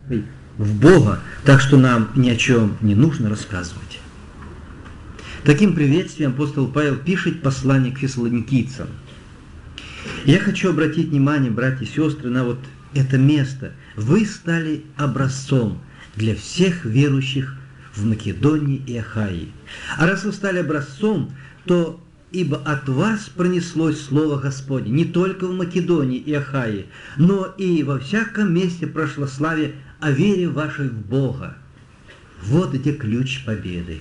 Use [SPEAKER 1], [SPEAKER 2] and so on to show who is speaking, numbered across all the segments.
[SPEAKER 1] в Бога, так что нам ни о чем не нужно рассказывать. Таким приветствием апостол Павел пишет послание к фессалоникийцам. Я хочу обратить внимание, братья и сестры, на вот это место. Вы стали образцом для всех верующих в Македонии и Ахайи. А раз вы стали образцом, то ибо от вас пронеслось Слово Господне не только в Македонии и Ахайи, но и во всяком месте прошлославие о вере вашей в Бога. Вот где ключ победы.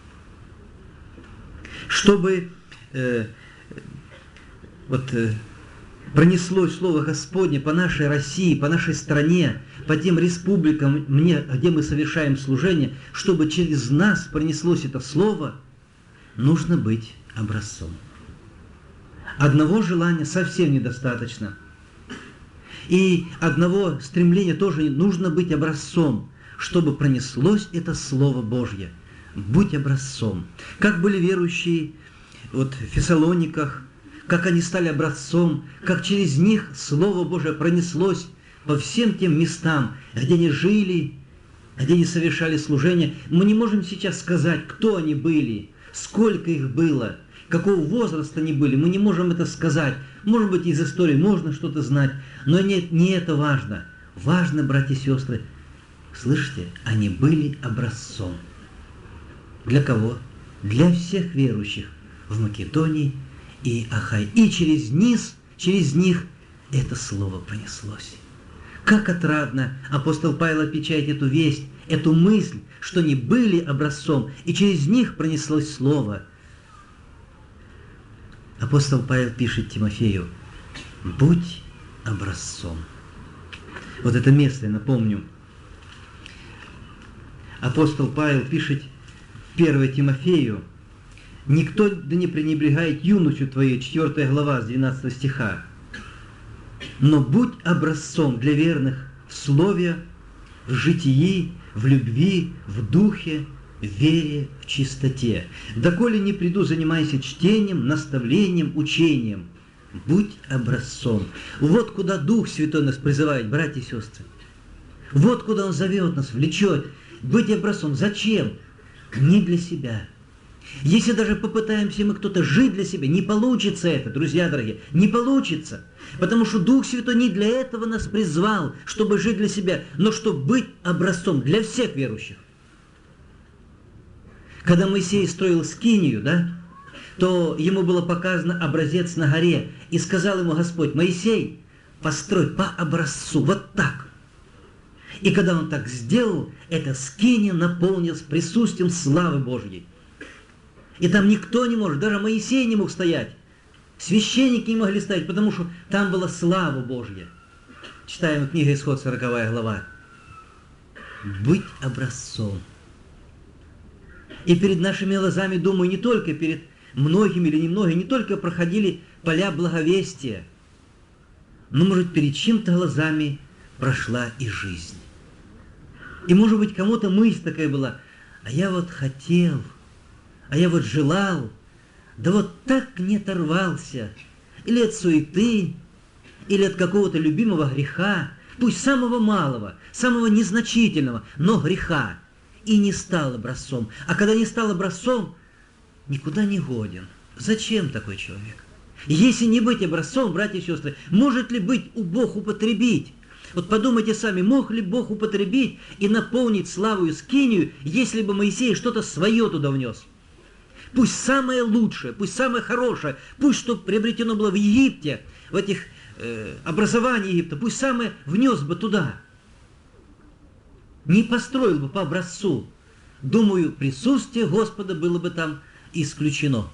[SPEAKER 1] Чтобы пронеслось Слово Господне по нашей России, по нашей стране, по тем республикам, где мы совершаем служение, чтобы через нас пронеслось это Слово, нужно быть образцом. Одного желания совсем недостаточно. И одного стремления тоже нужно быть образцом, чтобы пронеслось это Слово Божье. Будь образцом. Как были верующие в Фессалониках, как они стали образцом, как через них Слово Божие пронеслось по всем тем местам, где они жили, где они совершали служение. Мы не можем сейчас сказать, кто они были, сколько их было, какого возраста они были. Мы не можем это сказать. Может быть, из истории можно что-то знать, но не это важно. Важно, братья и сестры, слышите, они были образцом. Для кого? Для всех верующих в Македонии и Ахайи. И через них это слово понеслось. Как отрадно апостол Павел отмечает эту весть, эту мысль, что они были образцом, и через них пронеслось слово. Апостол Павел пишет Тимофею: будь образцом. Вот это место, я напомню. Апостол Павел пишет 1 Тимофею: «Никто да не пренебрегает юношью твою», 4 глава, с 12 стиха. «Но будь образцом для верных в слове, в житии, в любви, в духе, в вере, в чистоте. Доколе не приду, занимайся чтением, наставлением, учением. Будь образцом». Вот куда Дух Святой нас призывает, братья и сестры. Вот куда Он зовет нас, влечет. Быть образцом. Зачем? Не для себя. Если даже попытаемся мы кто-то жить для себя, не получится это, друзья дорогие, не получится. Потому что Дух Святой не для этого нас призвал, чтобы жить для себя, но чтобы быть образцом для всех верующих. Когда Моисей строил скинию, то ему было показано образец на горе, и сказал ему Господь: «Моисей, построй по образцу, вот так». И когда он так сделал, эта скиния наполнилась присутствием славы Божьей. И там никто не может, даже Моисей не мог стоять. Священники не могли стоять, потому что там была слава Божья. Читаем книгу Исход, 40 глава. Быть образцом. И перед нашими глазами, думаю, не только перед многими или немногими, не только проходили поля благовестия, но, может, перед чьим-то глазами прошла и жизнь. И, может быть, кому-то мысль такая была: а я вот хотел, а я вот желал, да вот так не оторвался, или от суеты, или от какого-то любимого греха, пусть самого малого, самого незначительного, но греха, и не стал образцом. А когда не стал образцом, никуда не годен. Зачем такой человек? Если не быть образцом, братья и сестры, может ли быть Бог употребить? Вот подумайте сами, мог ли Бог употребить и наполнить славою скинию, если бы Моисей что-то свое туда внес? Пусть самое лучшее, пусть самое хорошее, пусть что приобретено было в Египте, в этих образованиях Египта, пусть самое внес бы туда. Не построил бы по образцу. Думаю, присутствие Господа было бы там исключено.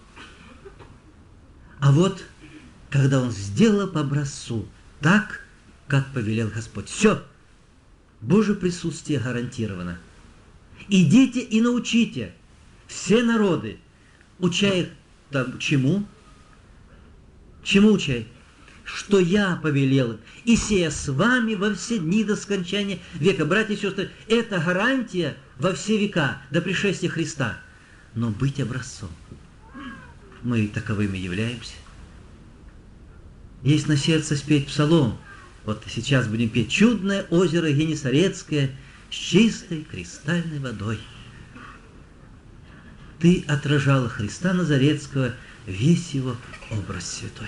[SPEAKER 1] А вот, когда Он сделал по образцу, так, как повелел Господь. Все. Божье присутствие гарантировано. Идите и научите все народы, уча их там чему? Чему учай? Что я повелел им, и сея с вами во все дни до скончания века. Братья и сестры, это гарантия во все века, до пришествия Христа. Но быть образцом. Мы таковыми являемся. Есть на сердце спеть псалом. Вот сейчас будем петь «Чудное озеро Генесарецкое с чистой кристальной водой». Ты отражала Христа Назаретского, весь его образ святой.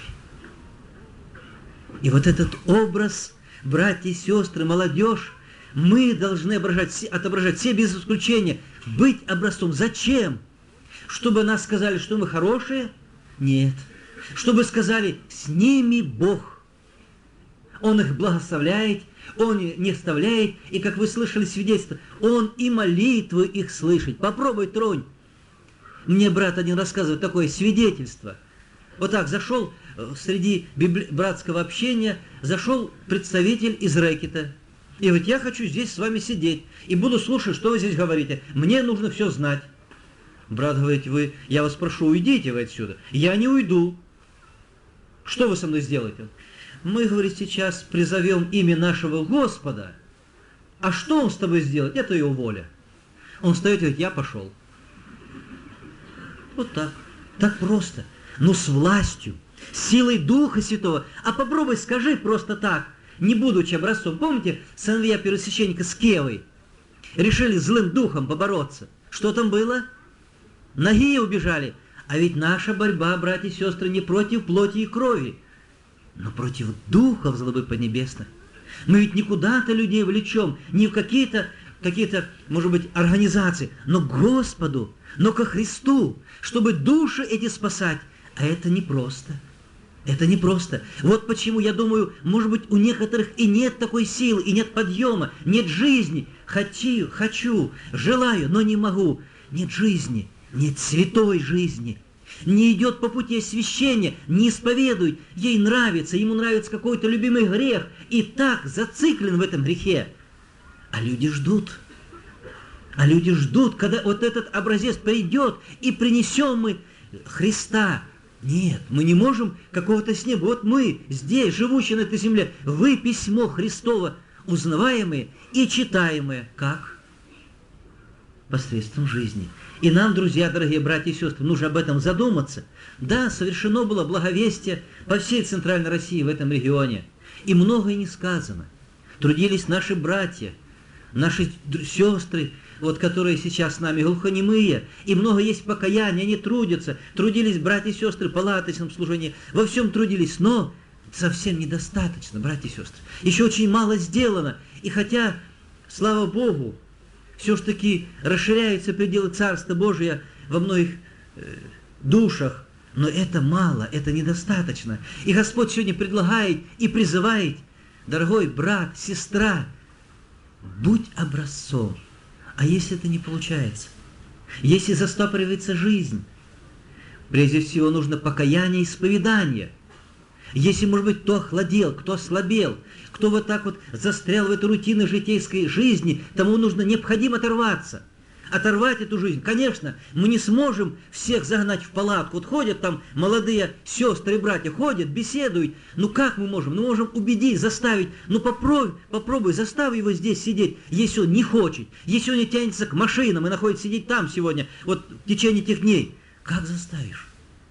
[SPEAKER 1] И вот этот образ, братья и сестры, молодежь, мы должны отображать все без исключения, быть образцом. Зачем? Чтобы нас сказали, что мы хорошие? Нет. Чтобы сказали, с ними Бог. Он их благословляет, Он не оставляет, и, как вы слышали свидетельство, Он и молитвы их слышит. Попробуй, тронь. Мне брат один рассказывает такое свидетельство. Вот так зашел среди братского общения, зашел представитель из рэкета. И говорит, я хочу здесь с вами сидеть и буду слушать, что вы здесь говорите. Мне нужно все знать. Брат говорит, я вас прошу, уйдите вы отсюда. Я не уйду. Что вы со мной сделаете? Мы, говорит, сейчас призовем имя нашего Господа. А что Он с тобой сделает? Это Его воля. Он встает и говорит, я пошел. Вот так. Так просто. Но с властью, силой Духа Святого. А попробуй скажи просто так, не будучи образцом. Помните, сыновья первосвященника с Кевой решили злым духом побороться. Что там было? Ноги убежали. А ведь наша борьба, братья и сестры, не против плоти и крови, но против духов злобы поднебесных. Мы ведь не куда-то людей влечем, не в какие-то, может быть, организации, но к Господу, но ко Христу, чтобы души эти спасать. А это непросто. Это непросто. Вот почему, я думаю, может быть, у некоторых и нет такой силы, и нет подъема, нет жизни. Хочу, желаю, но не могу. Нет жизни, нет святой жизни. Не идет по пути освящения, не исповедует. Ей нравится, ему нравится какой-то любимый грех. И так зациклен в этом грехе. А люди ждут. Когда вот этот образец придет, и принесем мы Христа. Нет, мы не можем какого-то с неба. Вот мы здесь, живущие на этой земле, вы письмо Христово, узнаваемое и читаемое. Как? Посредством жизни. И нам, друзья, дорогие братья и сестры, нужно об этом задуматься. Да, совершено было благовестие по всей Центральной России в этом регионе. И многое не сказано. Трудились наши братья, наши сестры, вот, которые сейчас с нами глухонемые, и много есть покаяния, они трудятся. Трудились братья и сестры в палаточном служении, во всем трудились, но совсем недостаточно, братья и сестры. Еще очень мало сделано. И хотя, слава Богу, все-таки расширяются пределы Царства Божия во многих душах, но это мало, это недостаточно. И Господь сегодня предлагает и призывает, дорогой брат, сестра, будь образцом. А если это не получается? Если застопоривается жизнь, прежде всего нужно покаяние и исповедание. Если, может быть, кто охладел, кто ослабел, кто вот так вот застрял в этой рутине житейской жизни, тому нужно необходимо оторваться. Оторвать эту жизнь. Конечно, мы не сможем всех загнать в палатку. Вот ходят там молодые сестры и братья, ходят, беседуют. Ну как мы можем? Мы можем убедить, заставить. Ну попробуй, заставь его здесь сидеть, если он не хочет. Если он не тянется к машинам и находится сидеть там сегодня, вот в течение этих дней. Как заставишь?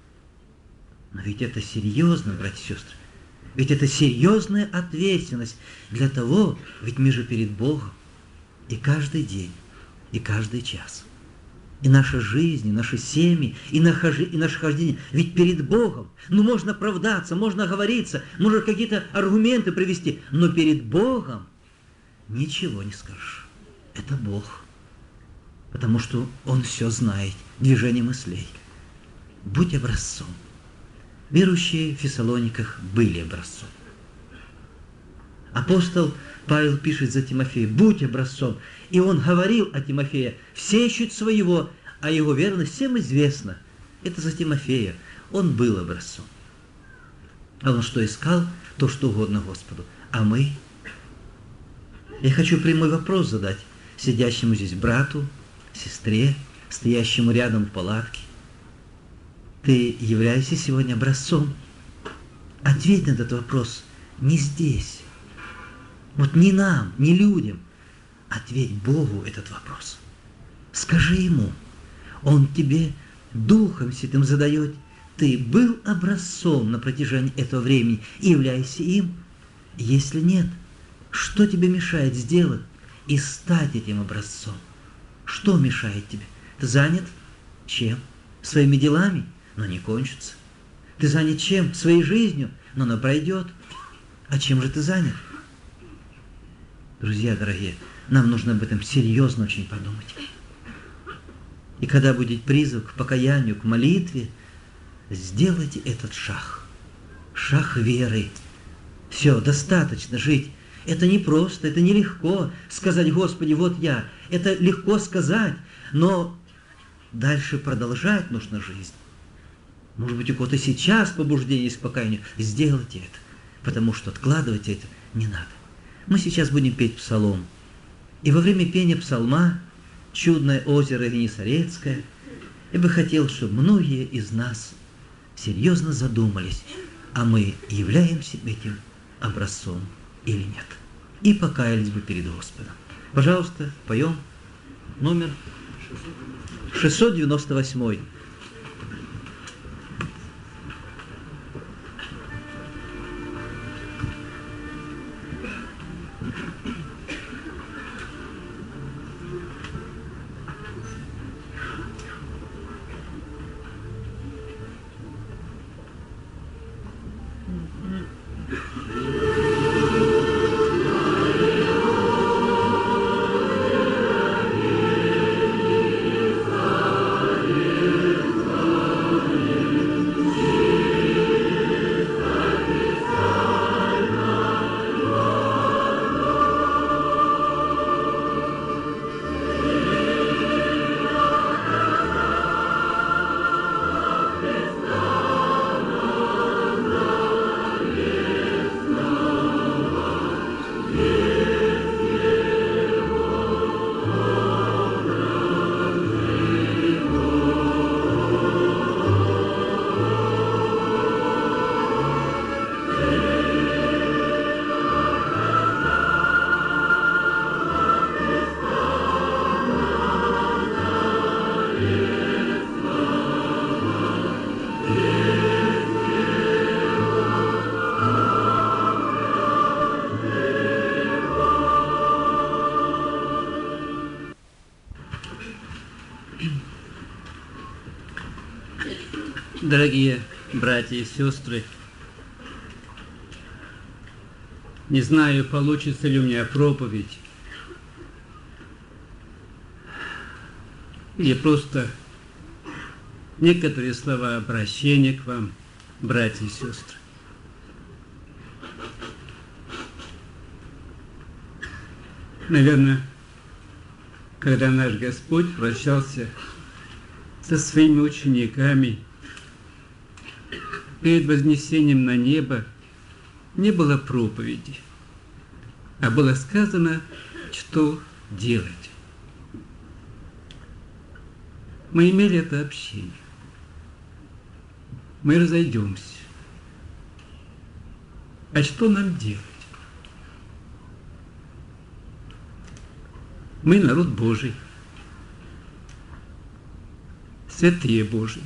[SPEAKER 1] Но ведь это серьезно, братья и сестры. Ведь это серьезная ответственность для того, ведь мы же перед Богом. И каждый день, и каждый час. И наша жизнь, и наши семьи, и наше хождение. Ведь перед Богом. Ну, можно оправдаться, можно оговориться, можно какие-то аргументы привести. Но перед Богом ничего не скажешь. Это Бог. Потому что Он все знает. Движение мыслей. Будь образцом. Верующие в Фессалониках были образцом. Апостол Павел пишет за Тимофея, будь образцом. И он говорил о Тимофее, все ищут своего, а его верность всем известна. Это за Тимофея. Он был образцом. А он что искал? То, что угодно Господу. А мы? Я хочу прямой вопрос задать сидящему здесь брату, сестре, стоящему рядом в палатке. Ты являешься сегодня образцом? Ответь на этот вопрос не здесь. Вот не нам, не людям. Ответь Богу этот вопрос. Скажи Ему. Он тебе Духом Святым задает. Ты был образцом на протяжении этого времени и являйся им. Если нет, что тебе мешает сделать и стать этим образцом? Что мешает тебе? Ты занят? Чем? Своими делами? Но не кончится. Ты занят чем? Своей жизнью? Но она пройдет. А чем же ты занят? Друзья дорогие, нам нужно об этом серьезно очень подумать. И когда будет призыв к покаянию, к молитве, сделайте этот шаг. Шаг веры. Все, достаточно жить. Это не просто, это нелегко сказать: Господи, вот я. Это легко сказать, но дальше продолжать нужно жизнь. Может быть, у кого-то сейчас побуждение есть к покаянию. Сделайте это, потому что откладывать это не надо. Мы сейчас будем петь псалом. И во время пения псалма «Чудное озеро Генесарецкое» я бы хотел, чтобы многие из нас серьезно задумались, а мы являемся этим образцом или нет. И покаялись бы перед Господом. Пожалуйста, поем номер 698. Дорогие братья и сестры, не знаю, получится ли у меня проповедь, или просто некоторые слова обращения к вам, братья и сестры. Наверное, когда наш Господь прощался со своими учениками перед вознесением на небо, не было проповеди, а было сказано, что делать. Мы имели это общение. Мы разойдемся. А что нам делать? Мы народ Божий, святые Божии.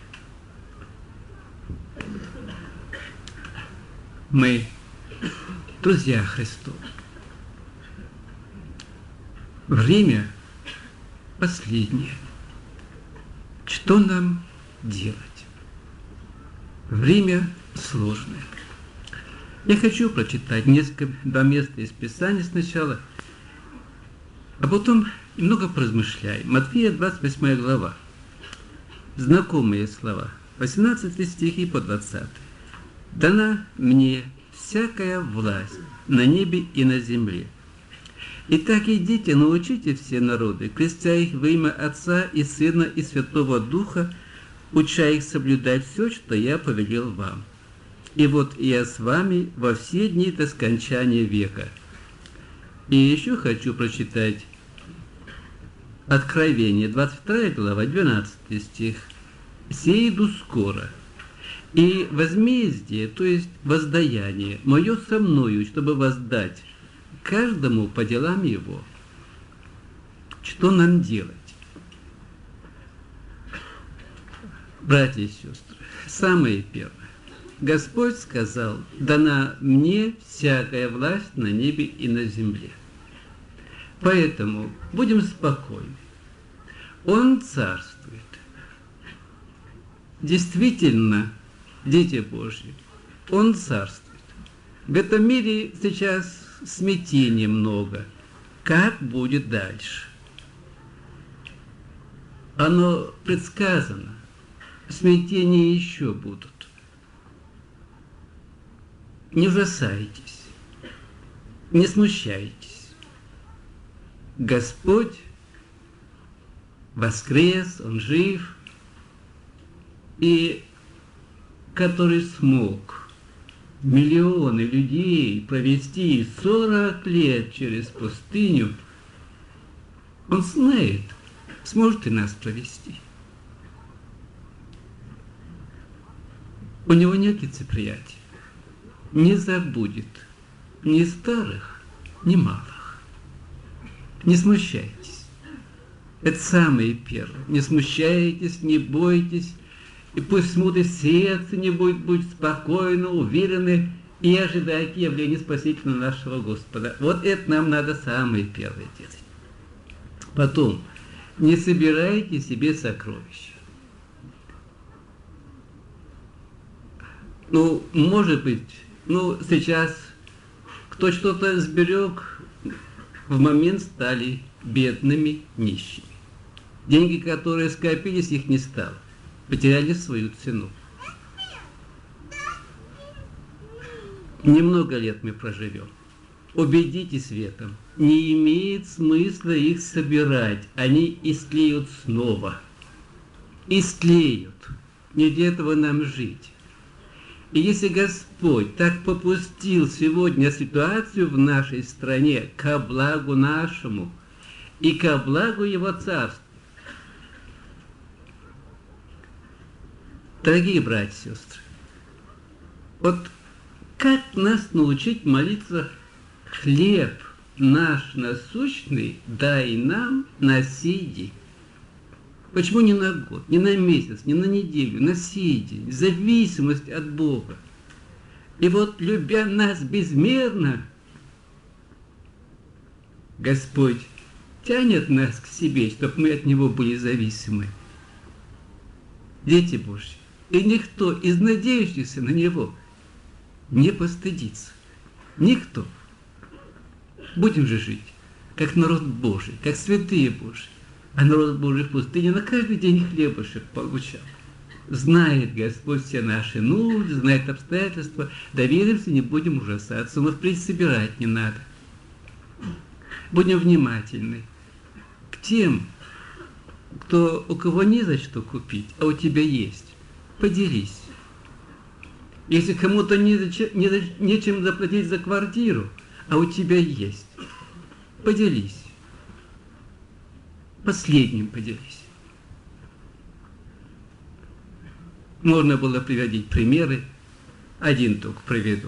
[SPEAKER 1] Мы друзья Христова. Время последнее. Что нам делать? Время сложное. Я хочу прочитать два места из Писания сначала, а потом немного поразмышляем. Матфея, 28 глава. Знакомые слова. 18 стихи по 20. «Дана мне всякая власть на небе и на земле. Итак, идите, научите все народы, крестя их во имя Отца и Сына и Святого Духа, уча их соблюдать все, что я повелел вам. И вот я с вами во все дни до скончания века». И еще хочу прочитать Откровение, 22 глава, 12 стих. «Се иду скоро, и возмездие, то есть воздаяние, мое со мною, чтобы воздать каждому по делам его». Что нам делать? Братья и сестры, самое первое.
[SPEAKER 2] Господь сказал: «Дана мне всякая власть на небе и на земле». Поэтому будем спокойны. Он царствует. Действительно, дети Божьи, Он царствует. В этом мире сейчас смятения много. Как будет дальше? Оно предсказано. Смятения еще будут. Не ужасайтесь, не смущайтесь. Господь воскрес, Он жив, и который смог миллионы людей провести 40 лет через пустыню, Он знает, сможет и нас провести. У Него нет лицеприятия. Не забудет ни старых, ни малых. Не смущайтесь. Это самое первое. Не смущайтесь, не бойтесь. И пусть смуты сердца не будет, будь спокойны, уверены и ожидайте явления Спасителя нашего Господа. Вот это нам надо самое первое делать. Потом, не собирайте себе сокровища. Может быть, сейчас кто что-то сберег, в момент стали бедными, нищими. Деньги, которые скопились, их не стало. Потеряли свою цену. Немного лет мы проживем. Убедитесь в этом. Не имеет смысла их собирать. Они истлеют снова. Истлеют. Не для этого нам жить. И если Господь так попустил сегодня ситуацию в нашей стране ко благу нашему и ко благу Его Царства, дорогие братья и сестры, вот как нас научить молиться: «Хлеб наш насущный дай нам на сей день»? Почему не на год, не на месяц, не на неделю, на сей день? Зависимость от Бога. И вот, любя нас безмерно, Господь тянет нас к себе, чтобы мы от Него были зависимы. Дети Божьи, и никто из надеющихся на Него не постыдится. Никто. Будем же жить, как народ Божий, как святые Божьи. А народ Божий в пустыне на каждый день хлебушек получал. Знает Господь все наши нужды, знает обстоятельства. Доверимся, не будем ужасаться, но впредь собирать не надо. Будем внимательны к тем, у кого не за что купить, а у тебя есть. Поделись. Если кому-то нечем заплатить за квартиру, а у тебя есть, поделись. Последним поделись. Можно было приводить примеры, один только приведу.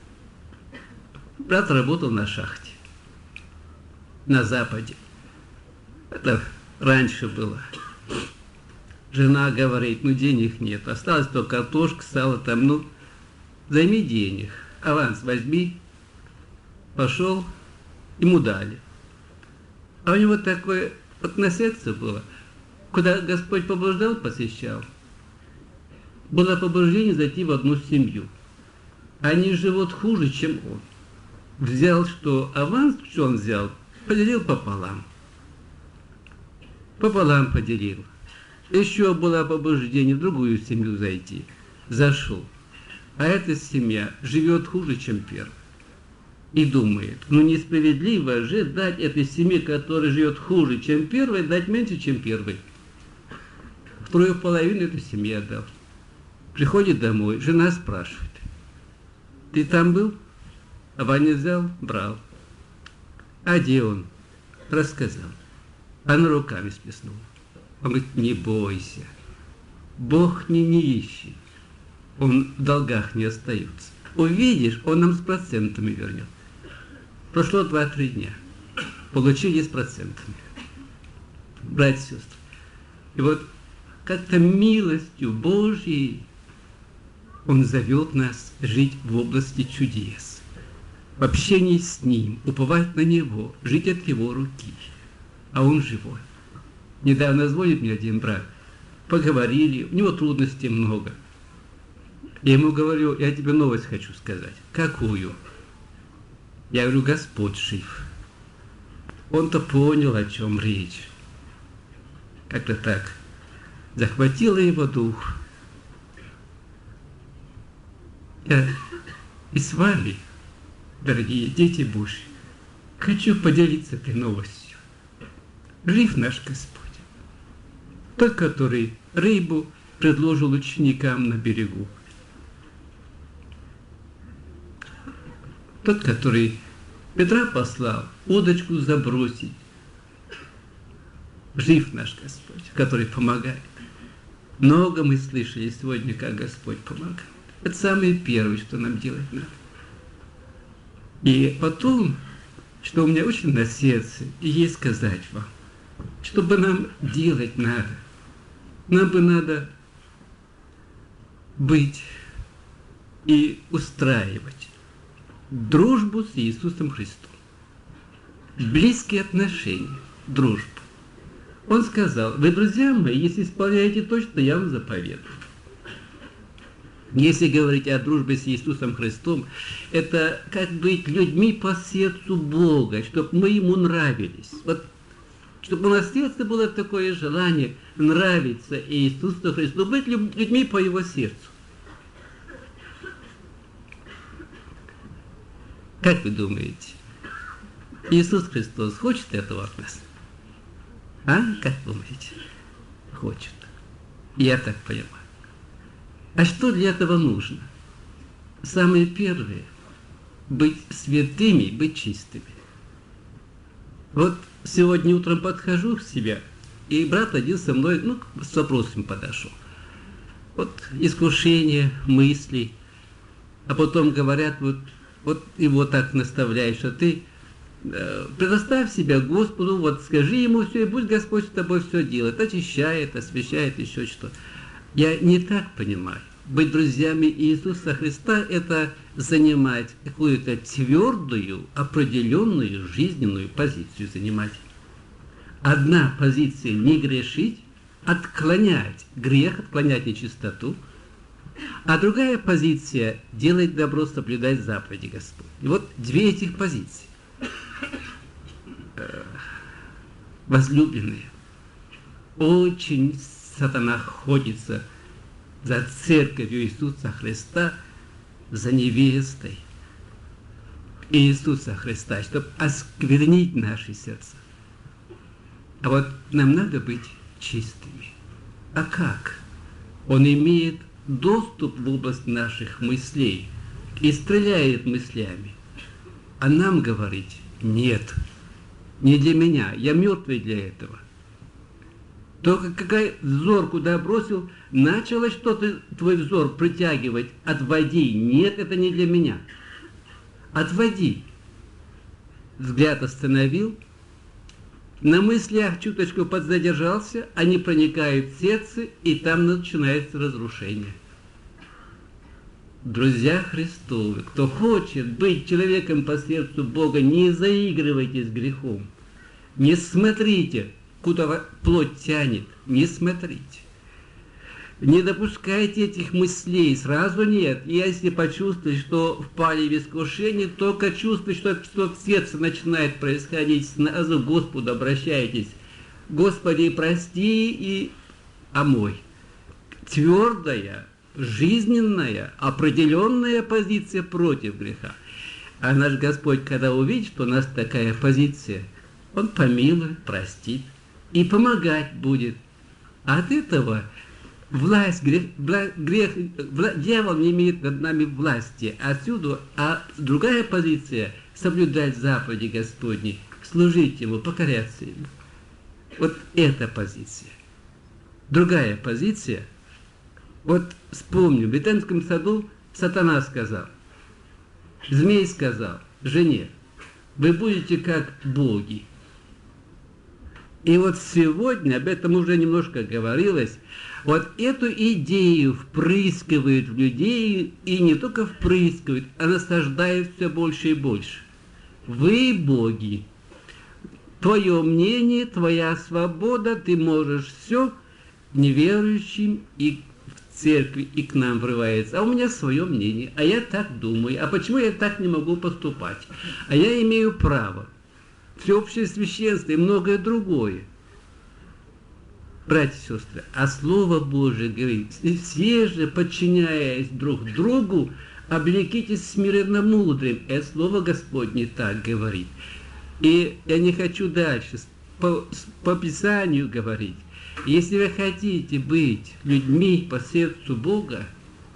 [SPEAKER 2] Брат работал на шахте, на Западе. Это раньше было. Жена говорит: денег нет, осталось только картошка, сало там, займи денег, аванс возьми. Пошел, ему дали. А у него такое наследство было, куда Господь побуждал, посещал. Было побуждение зайти в одну семью. Они живут хуже, чем он. Взял, что аванс, что он взял, поделил пополам. Пополам поделил. Еще было побуждение в другую семью зайти. Зашел. А эта семья живет хуже, чем первая. И думает: несправедливо же дать этой семье, которая живет хуже, чем первая, дать меньше, чем первой. Вторую половину этой семье отдал. Приходит домой, жена спрашивает: ты там был? А Ваня взял, брал. А где он? Рассказал. Она руками сплеснула. Он говорит: не бойся. Бог не нищий. Он в долгах не остается. Увидишь, он нам с процентами вернет. Прошло 2-3 дня. Получили с процентами. Братья и сестры. И вот как-то милостью Божьей Он зовет нас жить в области чудес, в общении с Ним, уповать на Него, жить от Его руки. А Он живой. Недавно звонит мне один брат, поговорили, у него трудностей много. Я ему говорю, я тебе новость хочу сказать. Какую? Я говорю, Господь жив. Он-то понял, о чем речь. Как-то так. Захватило его дух. Я и с вами, дорогие дети Божьи, хочу поделиться этой новостью. Жив наш Господь. Тот, который рыбу предложил ученикам на берегу. Тот, который Петра послал удочку забросить. Жив наш Господь, который помогает. Много мы слышали сегодня, как Господь помогает. Это самое первое, что нам делать надо. И потом, что у меня очень на сердце, и есть сказать вам, что бы нам делать надо. Нам бы надо быть и устраивать дружбу с Иисусом Христом. Близкие отношения, дружбу. Он сказал, вы, друзья мои, если исполняете то, что я вам заповедую. Если говорить о дружбе с Иисусом Христом, это как быть людьми по сердцу Бога, чтобы мы Ему нравились. Вот, чтобы у нас в сердце было такое желание нравиться Иисусу Христу, быть людьми по Его сердцу. Как вы думаете, Иисус Христос хочет этого от нас? А? Как думаете? Хочет. Я так понимаю. А что для этого нужно? Самое первое – быть святыми, быть чистыми. Вот сегодня утром подхожу к себе, и брат один со мной, с вопросом подошел. Вот искушение, мысли, а потом говорят, вот его так наставляешь, что ты предоставь себя Господу, вот скажи Ему все, и пусть Господь с тобой все делает, очищает, освящает, еще что. Я не так понимаю. Быть друзьями Иисуса Христа – это занимать какую-то твердую, определенную жизненную позицию занимать. Одна позиция – не грешить, отклонять грех, отклонять нечистоту, а другая позиция – делать добро, соблюдать заповеди Господь. И вот две этих позиции. Возлюбленные, очень сатана ходится за церковью Иисуса Христа, за невестой Иисуса Христа, чтобы осквернить наши сердца. А вот нам надо быть чистыми. А как? Он имеет доступ в область наших мыслей и стреляет мыслями. А нам говорить нет, не для меня, я мертвый для этого. Только какой взор куда бросил, начало что-то твой взор притягивать, отводи. Нет, это не для меня. Отводи. Взгляд остановил, на мыслях чуточку подзадержался, они проникают в сердце, и там начинается разрушение. Друзья Христовы, кто хочет быть человеком по сердцу Бога, не заигрывайте с грехом. Не смотрите, куда плоть тянет, не смотрите. Не допускайте этих мыслей, сразу нет. Если почувствуете, что впали в искушение, только чувствуете, что в сердце начинает происходить, сразу к Господу обращайтесь. Господи, прости и омой. Твердая, жизненная, определенная позиция против греха. А наш Господь, когда увидит, что у нас такая позиция, Он помилует, простит и помогать будет. А от этого власть, дьявол не имеет над нами власти. Отсюда, другая позиция – соблюдать заповеди Господни, служить Ему, покоряться Ему. Вот эта позиция. Другая позиция – вот вспомню, в Эдемском саду сатана сказал, змей сказал жене, вы будете как боги. И вот сегодня, об этом уже немножко говорилось, вот эту идею впрыскивают в людей, и не только впрыскивают, а насаждают все больше и больше. Вы боги. Твое мнение, твоя свобода, ты можешь все неверующим и в церкви, и к нам врывается. А у меня свое мнение, а я так думаю. А почему я так не могу поступать? А я имею право. Всеобщее священство и многое другое. Братья и сестры, а Слово Божие говорит, все же, подчиняясь друг другу, облекитесь смиренно-мудрым. Это Слово Господне так говорит. И я не хочу дальше по Писанию говорить. Если вы хотите быть людьми по сердцу Бога,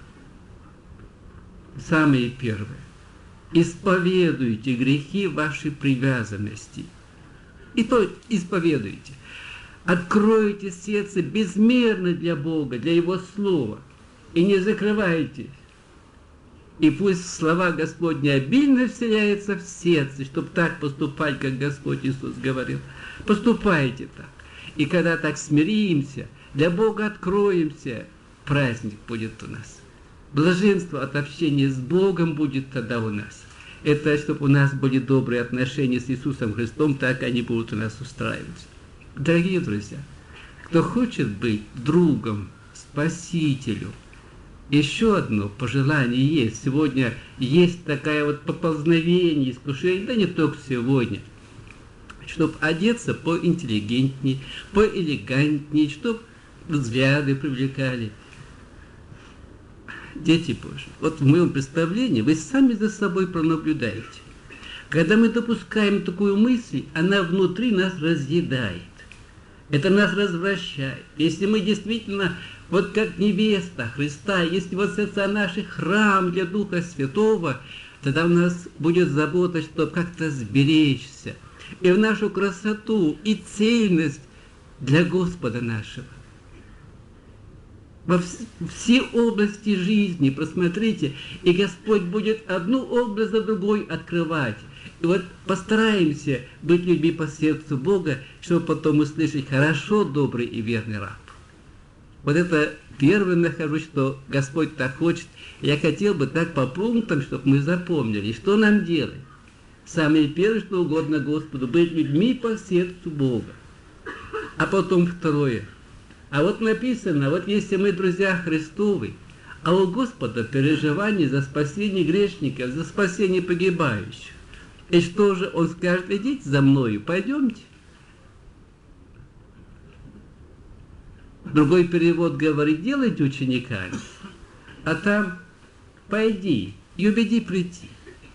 [SPEAKER 2] самое первое, исповедуйте грехи вашей привязанности. И то исповедуйте. Откройте сердце безмерно для Бога, для Его Слова. И не закрывайтесь. И пусть слова Господни обильно вселяются в сердце, чтобы так поступать, как Господь Иисус говорил. Поступайте так. И когда так смиримся, для Бога откроемся, праздник будет у нас. Блаженство от общения с Богом будет тогда у нас. Это чтобы у нас были добрые отношения с Иисусом Христом, так они будут у нас устраиваться. Дорогие друзья, кто хочет быть другом, спасителю, еще одно пожелание есть. Сегодня есть такая вот поползновение, искушение, да не только сегодня, чтобы одеться поинтеллигентнее, поэлегантнее, чтобы взгляды привлекали. Дети Божьи, вот в моем представлении вы сами за собой пронаблюдаете. Когда мы допускаем такую мысль, она внутри нас разъедает. Это нас развращает. Если мы действительно, вот как невеста Христа, если вот сердца наши храм для Духа Святого, тогда у нас будет забота, чтобы как-то сберечься. И в нашу красоту и цельность для Господа нашего. Во все области жизни, посмотрите, и Господь будет одну область за другой открывать. И вот постараемся быть людьми по сердцу Бога, чтобы потом услышать: хорошо, добрый и верный раб. Вот это первое нахожу, что Господь так хочет. Я хотел бы так по пунктам, чтобы мы запомнили, что нам делать. Самое первое, что угодно Господу, быть людьми по сердцу Бога. А потом второе. А вот написано, вот если мы друзья Христовы, а у Господа переживание за спасение грешников, за спасение погибающих. И что же Он скажет: идите за мною, пойдемте. Другой перевод говорит: делайте учениками, а там пойди и убеди прийти.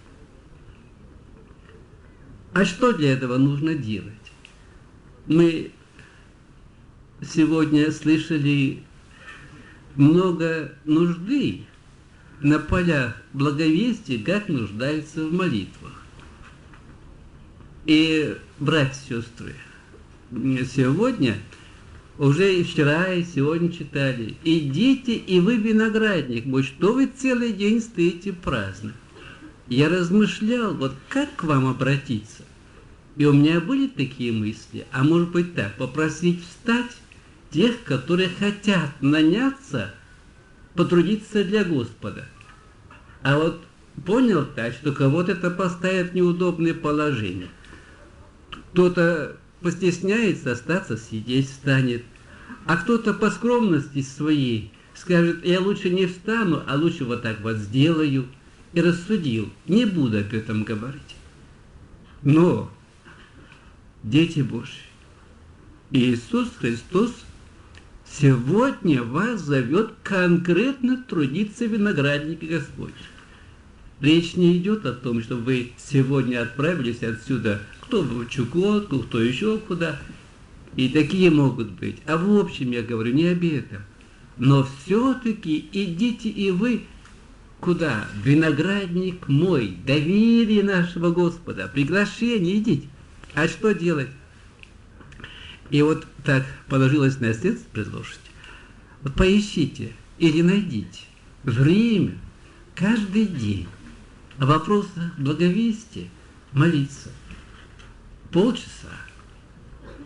[SPEAKER 2] А что для этого нужно делать? Мы сегодня слышали много нужды на полях благовестия, как нуждаются в молитвах. И, братья и сестры, сегодня, уже и вчера, и сегодня читали: идите, и вы виноградник мой, что вы целый день стоите праздно. Я размышлял, вот как к вам обратиться. И у меня были такие мысли, а может быть так, попросить встать тех, которые хотят наняться, потрудиться для Господа. А вот понял так, что кого-то это поставит в неудобное положение. Кто-то постесняется остаться сидеть, встанет, а кто-то по скромности своей скажет: я лучше не встану, а лучше вот так вот сделаю. И рассудил: не буду об этом говорить. Но, дети Божьи, Иисус Христос сегодня вас зовет конкретно трудиться в винограднике Господь. Речь не идет о том, что вы сегодня отправились отсюда, кто в Чукотку, кто еще куда. И такие могут быть. А в общем, я говорю не об этом. Но все-таки идите и вы куда? Виноградник мой, доверие нашего Господа, приглашение, идите. А что делать? И вот так положилось на сердце предложить. Вот поищите или найдите время каждый день о вопросах благовестия молиться. Полчаса.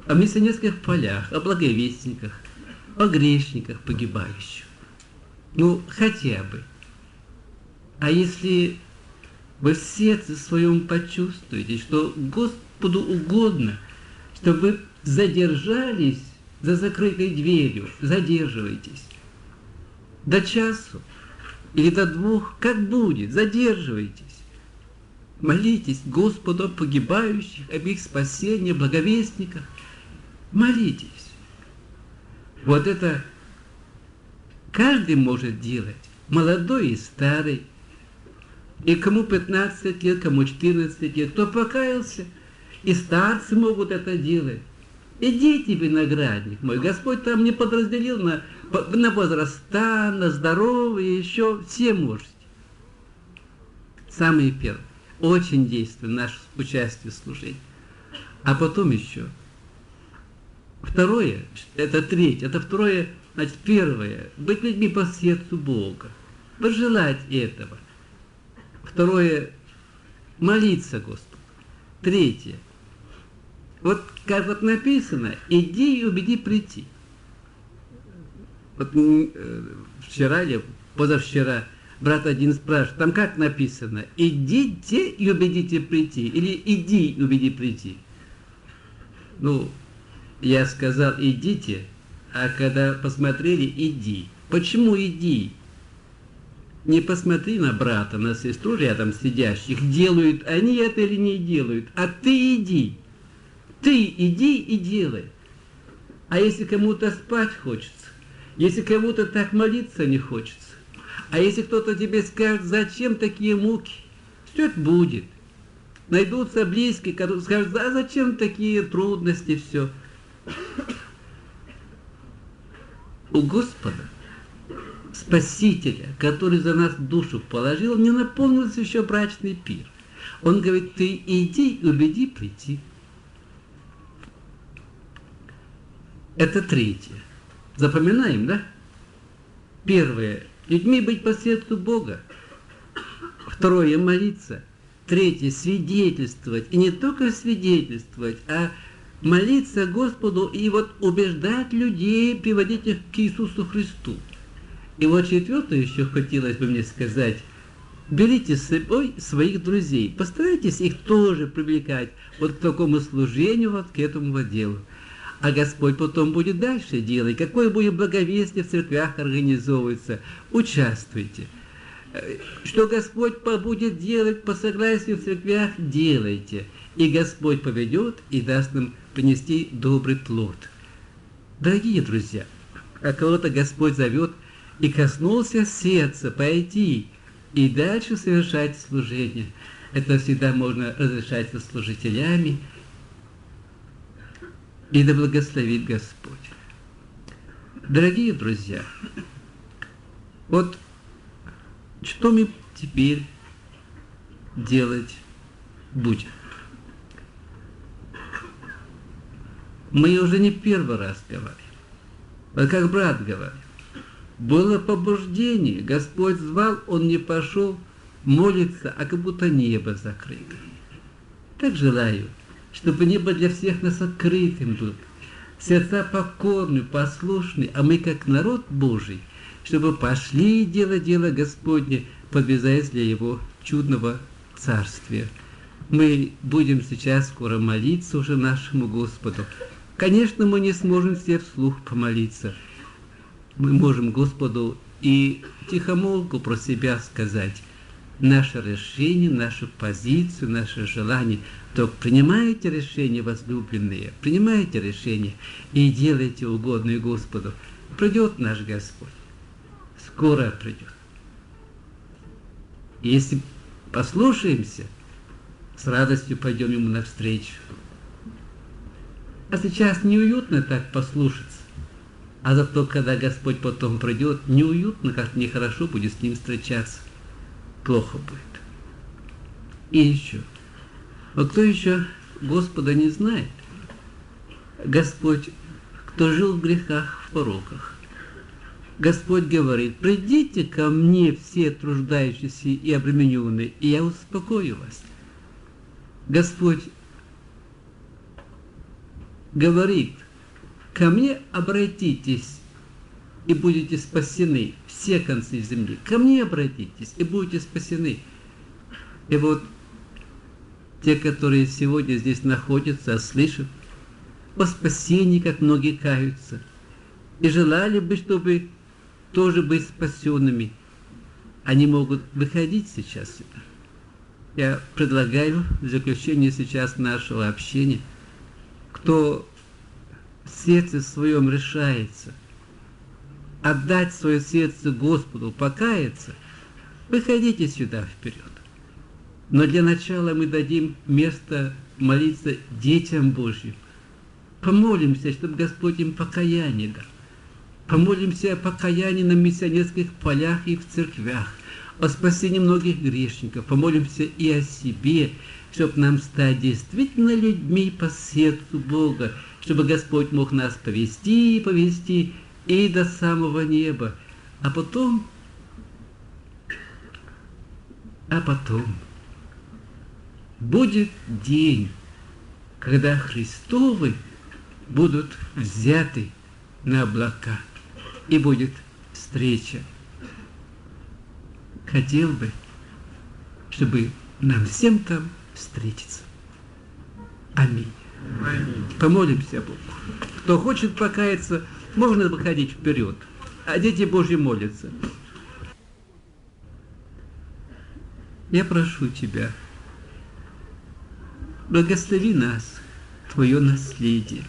[SPEAKER 2] о миссионерских полях, о благовестниках, о грешниках погибающих. Ну, хотя бы. А если вы в сердце своем почувствуете, что Господу угодно, чтобы вы задержались за закрытой дверью, задерживайтесь. До часу или до 2, как будет, задерживайтесь. Молитесь Господу о погибающих, об их спасении, благовестниках. Молитесь. Вот это каждый может делать, молодой и старый. И кому 15 лет, кому 14 лет, кто покаялся, и старцы могут это делать. Идите, виноградник мой, Господь там не подразделил на возраста, на здоровье, еще все можете. Самые первые. Очень действенно наше участие в служении. А потом еще. Второе, это третье, это второе, значит, первое, быть людьми по сердцу Бога, пожелать этого. Второе, молиться Господу. Третье, вот как вот написано, иди и убеди прийти. Вот вчера или позавчера брат один спрашивает, там как написано, идите и убедите прийти, или иди и убеди прийти. Ну, я сказал, идите, а когда посмотрели, иди. Почему иди? Не посмотри на брата, на сестру рядом сидящих, делают они это или не делают, а ты иди. Ты иди и делай. А если кому-то спать хочется, если кому-то так молиться не хочется, а если кто-то тебе скажет, зачем такие муки, все это будет. Найдутся близкие, которые скажут, а зачем такие трудности, все. У Господа, Спасителя, который за нас душу положил, не наполнился еще брачный пир. Он говорит, ты иди и убеди прийти. Это третье. Запоминаем, да? Первое. Людьми быть по сердцу Бога. Второе. Молиться. Третье. Свидетельствовать. И не только свидетельствовать, а молиться Господу и вот убеждать людей, приводить их к Иисусу Христу. И вот четвертое еще хотелось бы мне сказать. Берите с собой своих друзей. Постарайтесь их тоже привлекать вот к такому служению, вот к этому делу. А Господь потом будет дальше делать. Какое будет благовестие в церквях организовывается. Участвуйте. Что Господь будет делать по согласию в церквях, делайте. И Господь поведет и даст нам принести добрый плод. Дорогие друзья, а кого-то Господь зовет и коснулся сердца пойти и дальше совершать служение. Это всегда можно разрешать со служителями. И да благословит Господь. Дорогие друзья, вот что мы теперь делать будем? Мы уже не первый раз говорим. Вот как брат говорит, было побуждение, Господь звал, он не пошел, молится, а как будто небо закрыто. Так желаю, чтобы небо для всех нас открытым было, сердца покорны, послушны, а мы, как народ Божий, чтобы пошли делать дело Господне, подвязаясь для Его чудного царствия. Мы будем сейчас скоро молиться уже нашему Господу. Конечно, мы не сможем все вслух помолиться. Мы можем Господу и тихомолку про себя сказать. Наше решение, нашу позицию, наше желание. То принимайте решение, возлюбленные, принимайте решение и делайте угодное Господу. Придет наш Господь. Скоро придет. Если послушаемся, с радостью пойдем Ему навстречу. А сейчас неуютно так послушаться. А зато, когда Господь потом придет, неуютно, как нехорошо будет с Ним встречаться. Плохо будет. И еще. Вот кто еще Господа не знает? Господь, кто жил в грехах, в пороках. Господь говорит, придите ко мне все труждающиеся и обремененные, и я успокою вас. Господь говорит: ко мне обратитесь и будете спасены, все концы земли. Ко мне обратитесь и будете спасены. И вот те, которые сегодня здесь находятся, слышат о спасении, как многие каются, и желали бы, чтобы тоже быть спасенными, они могут выходить сейчас сюда. Я предлагаю в заключение сейчас нашего общения, кто в сердце своем решается отдать свое сердце Господу, покаяться, выходите сюда вперед. Но для начала мы дадим место молиться детям Божьим. Помолимся, чтобы Господь им покаяние дал. Помолимся о покаянии на миссионерских полях и в церквях, о спасении многих грешников. Помолимся и о себе, чтобы нам стать действительно людьми по сердцу Бога, чтобы Господь мог нас повести и до самого неба. А потом будет день, когда Христовы будут взяты на облака, и будет встреча. Хотел бы, чтобы нам всем там встретиться. Аминь. Помолимся Богу. Кто хочет покаяться, можно выходить вперед, а дети Божьи молятся. Я прошу Тебя, благослови нас, Твое наследие.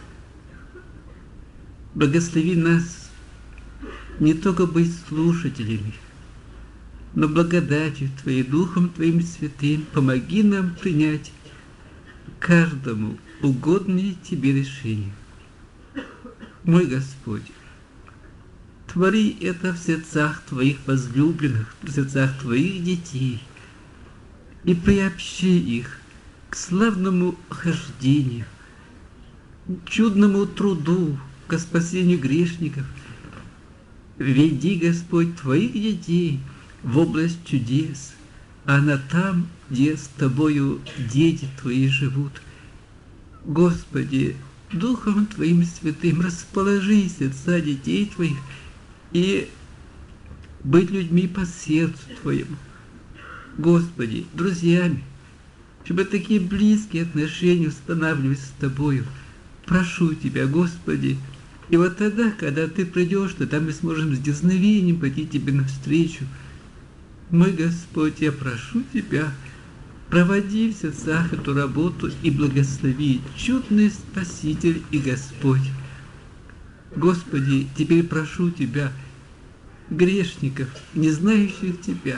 [SPEAKER 2] Благослови нас не только быть слушателями, но благодатью Твоей, Духом Твоим Святым помоги нам принять каждому угодное Тебе решение. Мой Господь, твори это в сердцах Твоих возлюбленных, в сердцах Твоих детей, и приобщи их к славному хождению, чудному труду, к спасению грешников. Веди, Господь, Твоих детей в область чудес, а на там, где с Тобою дети Твои живут. Господи, Духом Твоим Святым расположи сердца детей Твоих и быть людьми по сердцу Твоему. Господи, друзьями, чтобы такие близкие отношения устанавливать с Тобою. Прошу Тебя, Господи, и вот тогда, когда Ты придешь, тогда мы сможем с дерзновением пойти Тебе навстречу. Мой Господь, я прошу Тебя, проводи в сердцах эту работу и благослови, чудный Спаситель и Господь. Господи, теперь прошу Тебя, грешников, не знающих Тебя,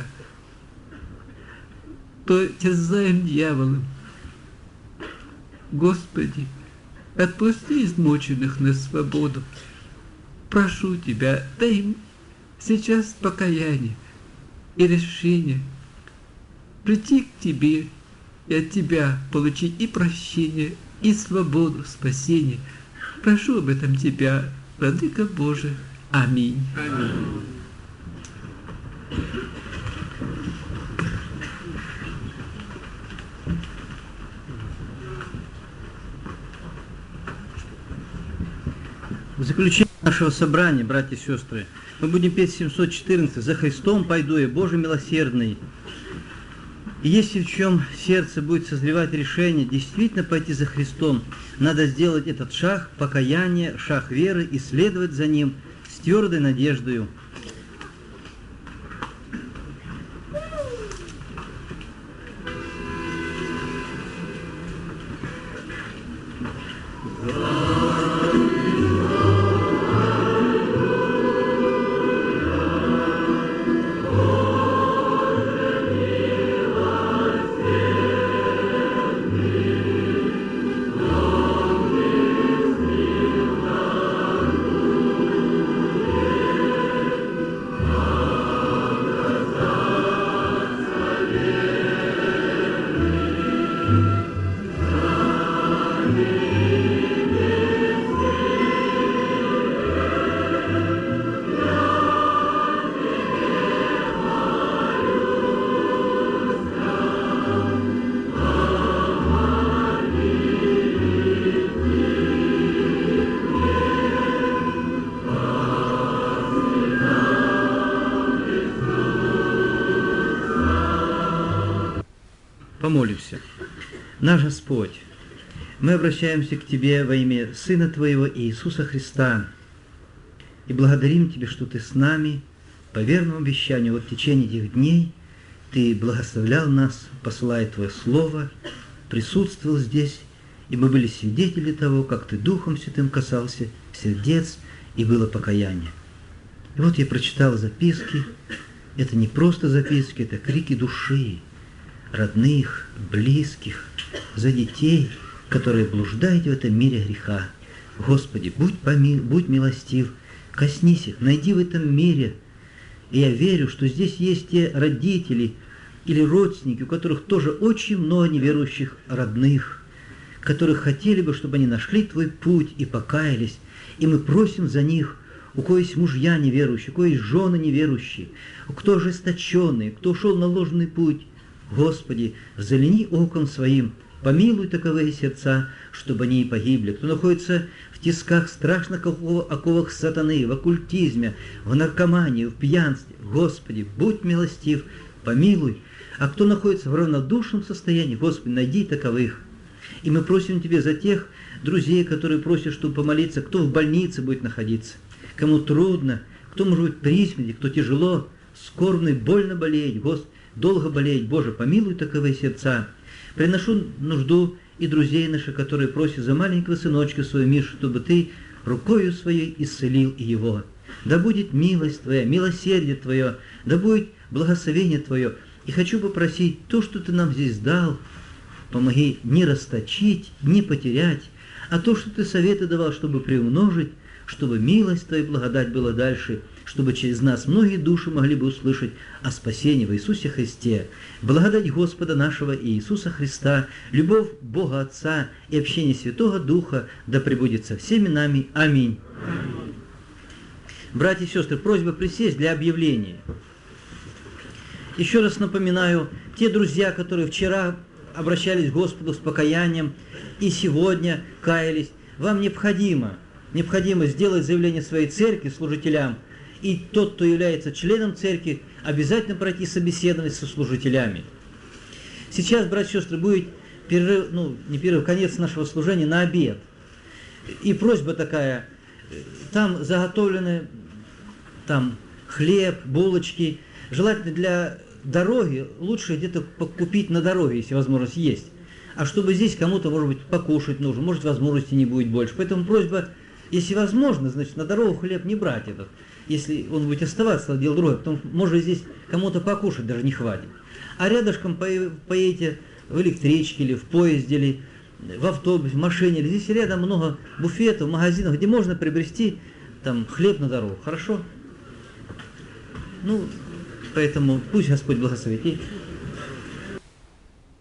[SPEAKER 2] то терзаем дьяволом. Господи, отпусти измученных на свободу. Прошу Тебя, дай им сейчас покаяние и решение прийти к Тебе и от Тебя получить и прощение, и свободу, спасение. Прошу об этом Тебя, Владыка Божий. Аминь. Аминь.
[SPEAKER 1] В заключение нашего собрания, братья и сестры, мы будем петь 714 «За Христом пойду я, Боже милосердный». И если в чем сердце будет созревать решение действительно пойти за Христом, надо сделать этот шаг покаяния, шаг веры и следовать за Ним с твердой надеждою.
[SPEAKER 2] Помолимся.
[SPEAKER 1] Наш Господь, мы обращаемся к Тебе во имя Сына Твоего Иисуса Христа и благодарим Тебя, что Ты с нами по верному обещанию вот в течение этих дней Ты благословлял нас, посылая Твое Слово, присутствовал здесь, и мы были свидетели того, как Ты Духом Святым касался сердец, и было покаяние. И вот я прочитал записки. Это не просто записки, это крики души, родных, близких, за детей, которые блуждают в этом мире греха. Господи, будь милостив, коснись их, найди в этом мире. И я верю, что здесь есть те родители или родственники, у которых тоже очень много неверующих родных, которых хотели бы, чтобы они нашли Твой путь и покаялись. И мы просим за них, у кого есть мужья неверующие, у кого есть жены неверующие, кто ожесточенный, кто ушел на ложный путь. Господи, взгляни оком своим, помилуй таковые сердца, чтобы они и погибли. Кто находится в тисках страшных оковах сатаны, в оккультизме, в наркомании, в пьянстве, Господи, будь милостив, помилуй. А кто находится в равнодушном состоянии, Господи, найди таковых. И мы просим Тебя за тех друзей, которые просят, чтобы помолиться, кто в больнице будет находиться, кому трудно, кто может быть при смерти, кто тяжело, скорбно и больно болеет, долго болеет. Боже, помилуй таковые сердца. Приношу нужду и друзей наших, которые просят за маленького сыночка своего Мишу, чтобы Ты рукою Своей исцелил и его. Да будет милость Твоя, милосердие Твое, да будет благословение Твое. И хочу попросить то, что Ты нам здесь дал, помоги не расточить, не потерять, а то, что Ты советы давал, чтобы приумножить, чтобы милость Твоя и благодать была дальше, чтобы через нас многие души могли бы услышать о спасении в Иисусе Христе. Благодать Господа нашего Иисуса Христа, любовь Бога Отца и общение Святого Духа да пребудет со всеми нами. Аминь. Братья и сестры, просьба присесть для объявления. Еще раз напоминаю, те друзья, которые вчера обращались к Господу с покаянием и сегодня каялись, вам необходимо сделать заявление своей церкви, служителям, и тот, кто является членом церкви, обязательно пройти собеседование со служителями. Сейчас, братья и сестры, будет перерыв, конец нашего служения на обед. И просьба такая, там заготовлены хлеб, булочки, желательно для дороги, лучше где-то купить на дороге, если возможность есть. А чтобы здесь кому-то, может быть, покушать нужно, может, возможности не будет больше. Поэтому просьба, если возможно, значит, на дорогу хлеб не брать этот. Если он будет оставаться, дело другое, потому что, может, здесь кому-то покушать даже не хватит. А рядышком поедете в электричке или в поезде, или в автобусе, в машине, или здесь рядом много буфетов, магазинов, где можно приобрести хлеб на дорогу. Хорошо? Поэтому пусть Господь благословит.